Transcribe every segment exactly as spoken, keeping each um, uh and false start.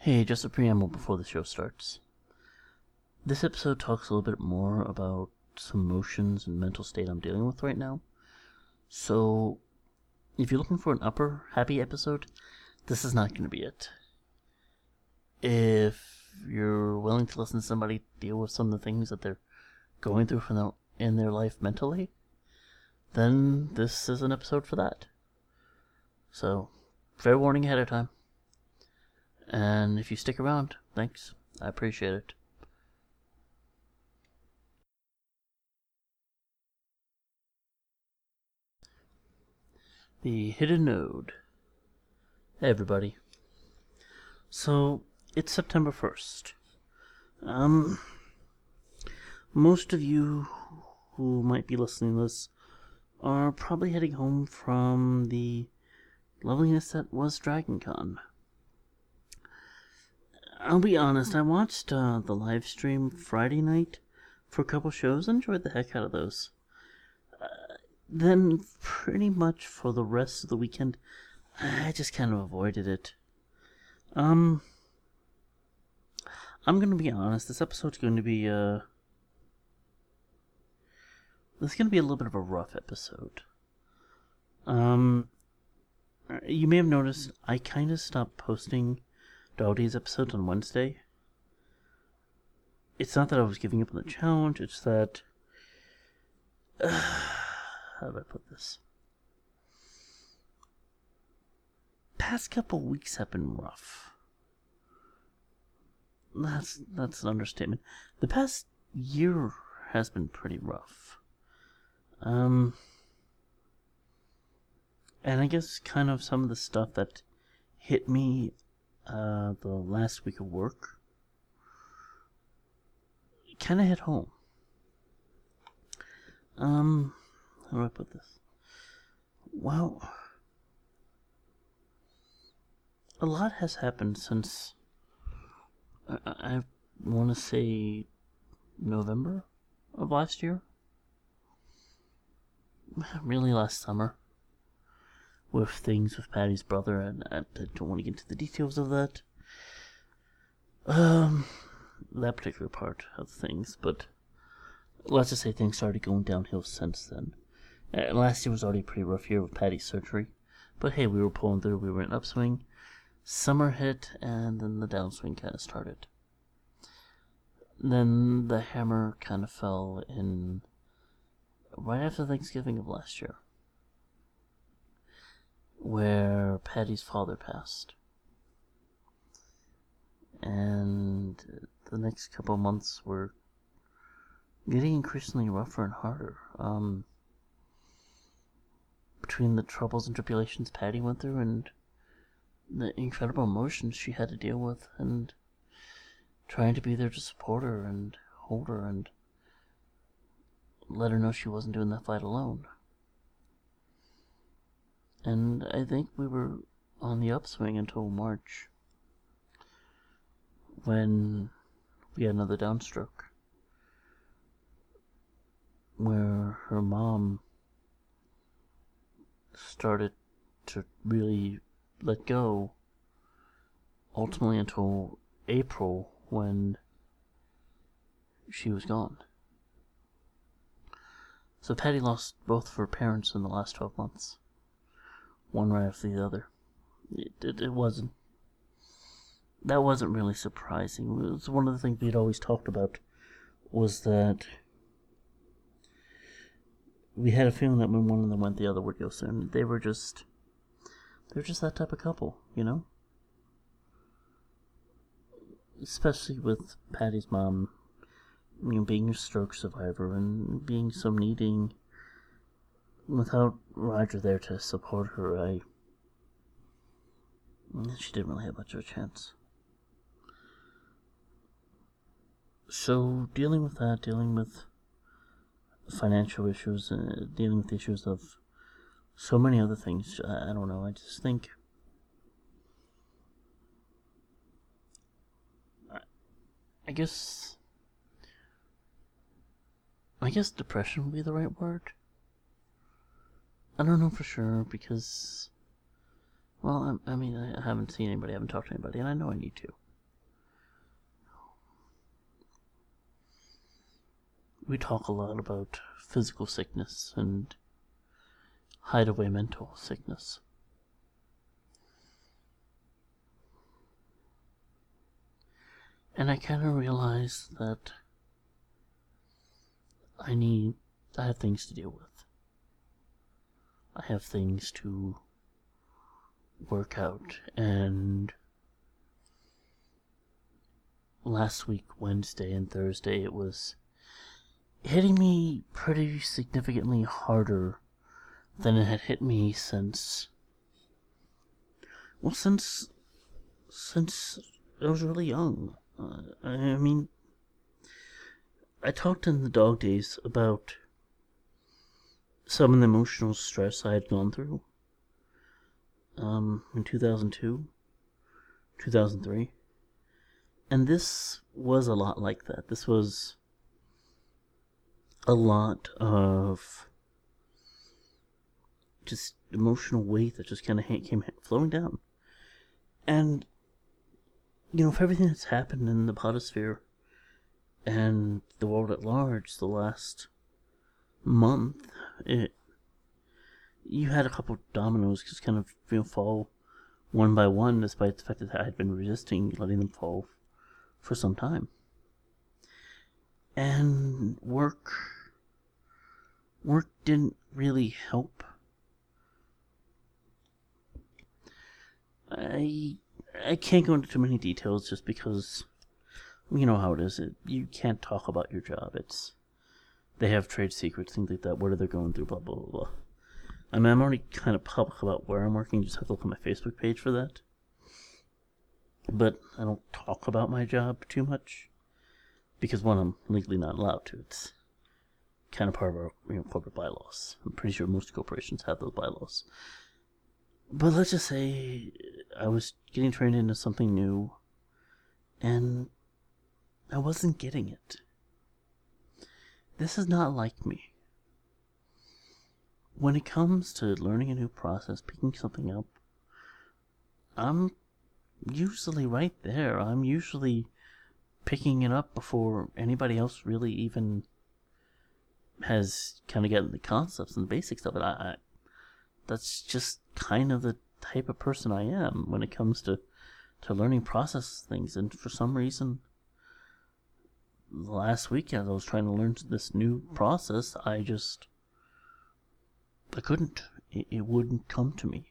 Hey, just a preamble before the show starts. This episode talks a little bit more about some emotions and mental state I'm dealing with right now. So, if you're looking for an upper, happy episode, this is not going to be it. If you're willing to listen to somebody deal with some of the things that they're going through from their, in their life mentally, then this is an episode for that. So, fair warning ahead of time. And if you stick around, thanks. I appreciate it. The Hidden Node. Hey, everybody. So, it's September first. Um, most of you who might be listening to this are probably heading home from the loveliness that was Dragon Con. I'll be honest, I watched uh, the live stream Friday night for a couple shows and enjoyed the heck out of those. Uh, then, pretty much for the rest of the weekend, I just kind of avoided it. Um, I'm gonna be honest, this episode's going to be, uh... This is gonna be a little bit of a rough episode. Um, you may have noticed I kind of stopped posting Dowdy's episode on Wednesday. It's not that I was giving up on the challenge, it's that... Uh, how do I put this? Past couple weeks have been rough. That's, that's an understatement. The past year has been pretty rough. Um... And I guess kind of some of the stuff that hit me Uh, the last week of work kind of hit home. Um, how do I put this? Well, a lot has happened since, I, I want to say, November of last year. Really last summer. With things with Patty's brother, and I don't want to get into the details of that. Um, that particular part of things, but let's just say things started going downhill since then. Uh, last year was already a pretty rough year with Patty's surgery, but hey, we were pulling through, we were in upswing. Summer hit, and then the downswing kind of started. Then the hammer kind of fell in right after Thanksgiving of last year, where Patty's father passed. And the next couple of months were getting increasingly rougher and harder. Um, between the troubles and tribulations Patty went through and the incredible emotions she had to deal with, and trying to be there to support her and hold her and let her know she wasn't doing that fight alone. And I think we were on the upswing until March, when we had another downstroke, where her mom started to really let go, ultimately until April, when she was gone. So Patty lost both of her parents in the last twelve months. One right after the other. It, it, it wasn't... That wasn't really surprising. It was one of the things we'd always talked about, was that we had a feeling that when one of them went, the other would go soon. They were just... They were just that type of couple, you know? Especially with Patty's mom, you know, being a stroke survivor and being so needing. Without Roger there to support her, I... She didn't really have much of a chance. So, dealing with that, dealing with financial issues, uh, dealing with issues of so many other things, I, I don't know, I just think... I, I guess... I guess depression would be the right word. I don't know for sure, because, well, I, I mean, I haven't seen anybody, I haven't talked to anybody, and I know I need to. we talk a lot about physical sickness and hideaway mental sickness. And I kind of realized that I need, I have things to deal with. I have things to work out, and last week, Wednesday and Thursday, it was hitting me pretty significantly harder than it had hit me since, well, since, since I was really young. Uh, I mean, I talked in the dog days about some of the emotional stress I had gone through um, in two thousand two, two thousand three. And this was a lot like that. This was a lot of just emotional weight that just kind of came flowing down. And, you know, for everything that's happened in the podosphere and the world at large the last month, it, you had a couple of dominoes just kind of, you know, fall one by one, despite the fact that I had been resisting letting them fall for some time. And work, work didn't really help. I, I can't go into too many details just because, you know how it is. It, you can't talk about your job. It's, they have trade secrets, things like that. What are they going through? Blah, blah, blah, blah. I mean, I'm already kind of public about where I'm working. You just have to look at my Facebook page for that. But I don't talk about my job too much because, one, I'm legally not allowed to. It's kind of part of our, you know, corporate bylaws. I'm pretty sure most corporations have those bylaws. But let's just say I was getting trained into something new, and I wasn't getting it. This is not like me. When it comes to learning a new process, picking something up, I'm usually right there. I'm usually picking it up before anybody else really even has kind of gotten the concepts and the basics of it. I, I that's just kind of the type of person I am when it comes to, to learning process things. And for some reason, last weekend I was trying to learn this new process. I just, I couldn't. It, it wouldn't come to me.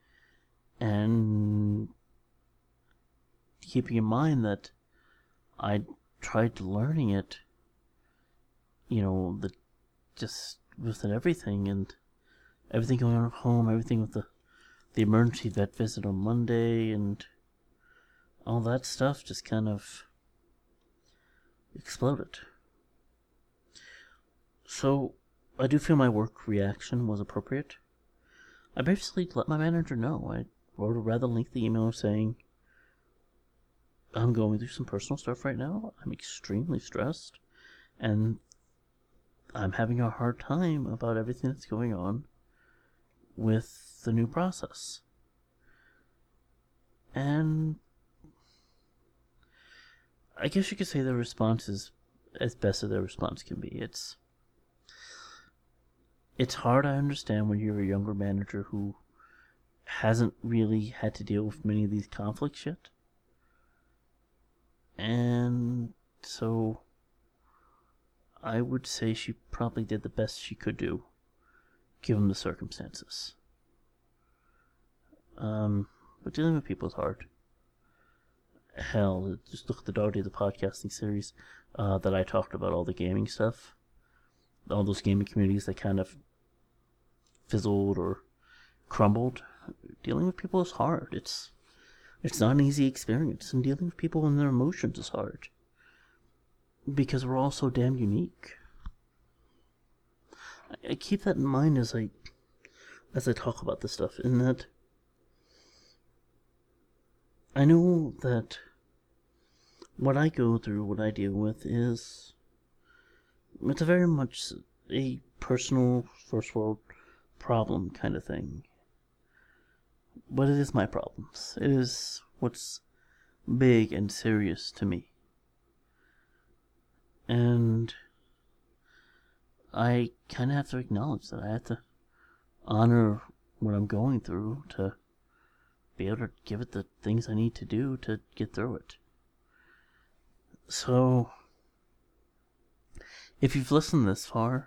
And keeping in mind that I tried learning it, you know, the just with everything and everything going on at home, everything with the, the emergency vet visit on Monday and all that stuff just kind of exploded. So I do feel my work reaction was appropriate. I basically let my manager know. I wrote a rather lengthy email saying, I'm going through some personal stuff right now. I'm extremely stressed, and I'm having a hard time about everything that's going on with the new process. And I guess you could say the response is as best as their response can be. It's it's hard, I understand, when you're a younger manager who hasn't really had to deal with many of these conflicts yet. And so I would say she probably did the best she could do, given the circumstances. Um, but dealing with people is hard. Hell, just look at the Dog Day, the podcasting series uh, that I talked about, all the gaming stuff. All those gaming communities that kind of fizzled or crumbled. Dealing with people is hard. It's it's not an easy experience, and dealing with people and their emotions is hard. Because we're all so damn unique. I, I keep that in mind as I as I talk about this stuff, in that I know that what I go through, what I deal with, is it's a very much a personal, first world problem kind of thing. But it is my problems. It is what's big and serious to me. And I kind of have to acknowledge that I have to honor what I'm going through to be able to give it the things I need to do to get through it. So, if you've listened this far,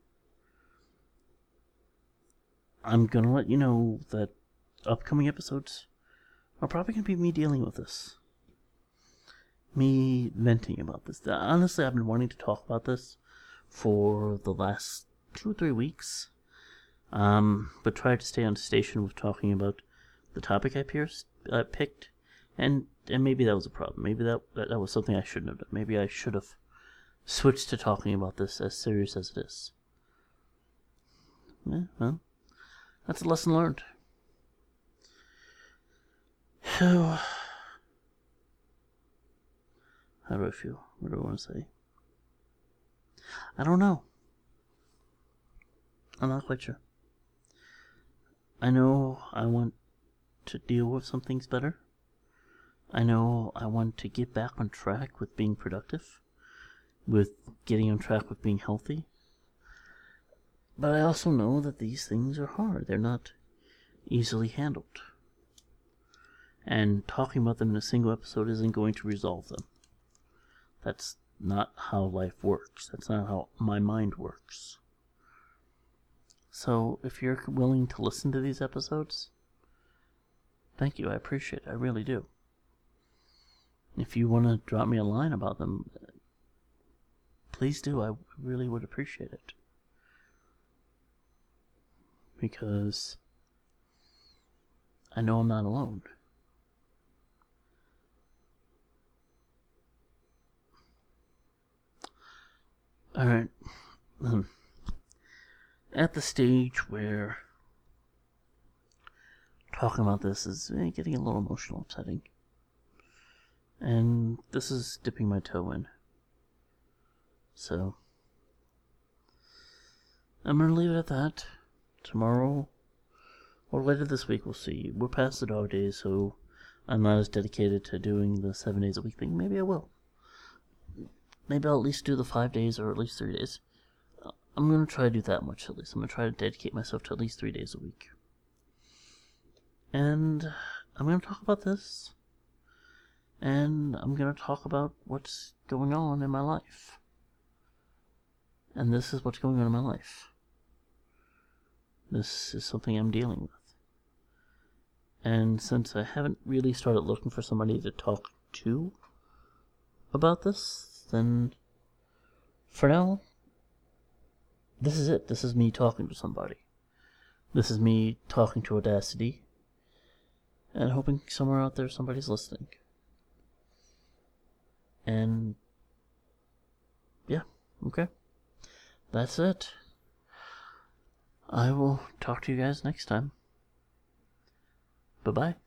I'm going to let you know that upcoming episodes are probably going to be me dealing with this. Me venting about this. Honestly, I've been wanting to talk about this for the last two or three weeks. Um, but tried to stay on station with talking about the topic I pierced, uh, picked. And and maybe that was a problem. Maybe that, that, that was something I shouldn't have done. Maybe I should have switched to talking about this as serious as it is. Yeah, well, that's a lesson learned. So, how do I feel? What do I want to say? I don't know. I'm not quite sure. I know I want to deal with some things better. I know I want to get back on track with being productive, with getting on track with being healthy. But I also know that these things are hard. They're not easily handled. And talking about them in a single episode isn't going to resolve them. That's not how life works. That's not how my mind works. So, if you're willing to listen to these episodes, thank you. I appreciate it. I really do. If you want to drop me a line about them, please do. I really would appreciate it. Because I know I'm not alone. Alright. Um, at the stage where talking about this is eh, getting a little emotional, upsetting. And this is dipping my toe in. So, I'm going to leave it at that. Tomorrow, or later this week, we'll see. We're past the dog days, so I'm not as dedicated to doing the seven days a week thing. Maybe I will. Maybe I'll at least do the five days or at least three days. I'm going to try to do that much at least. I'm going to try to dedicate myself to at least three days a week. And I'm going to talk about this. And I'm going to talk about what's going on in my life. And this is what's going on in my life. This is something I'm dealing with. And since I haven't really started looking for somebody to talk to about this, then for now, this is it. This is me talking to somebody. This is me talking to Audacity and hoping somewhere out there somebody's listening. And yeah, okay. That's it. I will talk to you guys next time. Bye-bye.